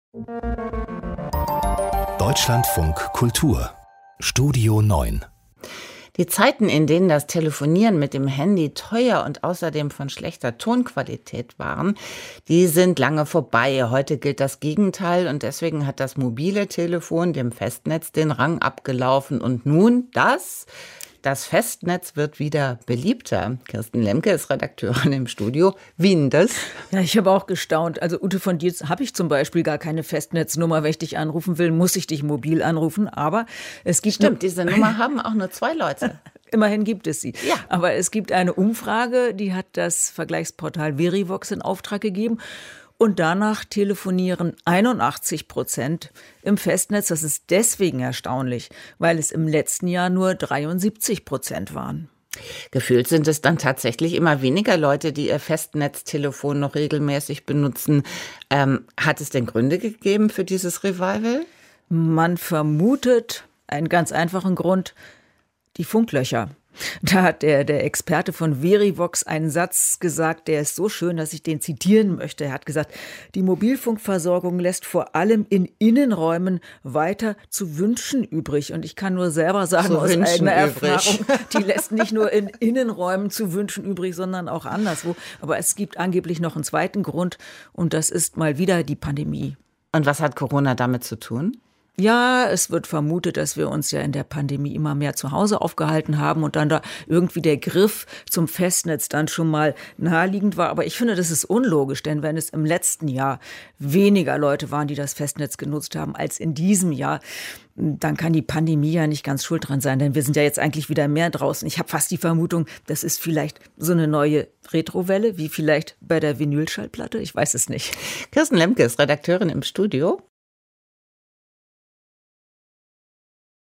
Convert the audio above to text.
Deutschlandfunk Kultur Studio 9. Die Zeiten, in denen das Telefonieren mit dem Handy teuer und außerdem von schlechter Tonqualität waren, die sind lange vorbei. Heute gilt das Gegenteil und deswegen hat das mobile Telefon dem Festnetz den Rang abgelaufen. Und nun das Festnetz wird wieder beliebter. Kirsten Lemke ist Redakteurin im Studio. Wie denn das? Ja, ich habe auch gestaunt. Also Ute, von dir habe ich zum Beispiel gar keine Festnetznummer. Wenn ich dich anrufen will, muss ich dich mobil anrufen. Aber es gibt... Stimmt, diese Nummer haben auch nur 2 Leute. Immerhin gibt es sie. Ja. Aber es gibt eine Umfrage, die hat das Vergleichsportal Verivox in Auftrag gegeben. Und danach telefonieren 81% im Festnetz. Das ist deswegen erstaunlich, weil es im letzten Jahr nur 73% waren. Gefühlt sind es dann tatsächlich immer weniger Leute, die ihr Festnetztelefon noch regelmäßig benutzen. Hat es denn Gründe gegeben für dieses Revival? Man vermutet einen ganz einfachen Grund: die Funklöcher. Da hat der Experte von Verivox einen Satz gesagt, der ist so schön, dass ich den zitieren möchte. Er hat gesagt, die Mobilfunkversorgung lässt vor allem in Innenräumen weiter zu wünschen übrig. Und ich kann nur selber sagen, aus eigener Erfahrung, die lässt nicht nur in Innenräumen zu wünschen übrig, sondern auch anderswo. Aber es gibt angeblich noch einen zweiten Grund und das ist mal wieder die Pandemie. Und was hat Corona damit zu tun? Ja, es wird vermutet, dass wir uns ja in der Pandemie immer mehr zu Hause aufgehalten haben und dann da irgendwie der Griff zum Festnetz dann schon mal naheliegend war. Aber ich finde, das ist unlogisch, denn wenn es im letzten Jahr weniger Leute waren, die das Festnetz genutzt haben, als in diesem Jahr, dann kann die Pandemie ja nicht ganz schuld dran sein, denn wir sind ja jetzt eigentlich wieder mehr draußen. Ich habe fast die Vermutung, das ist vielleicht so eine neue Retrowelle, wie vielleicht bei der Vinylschallplatte. Ich weiß es nicht. Kirsten Lemke ist Redakteurin im Studio.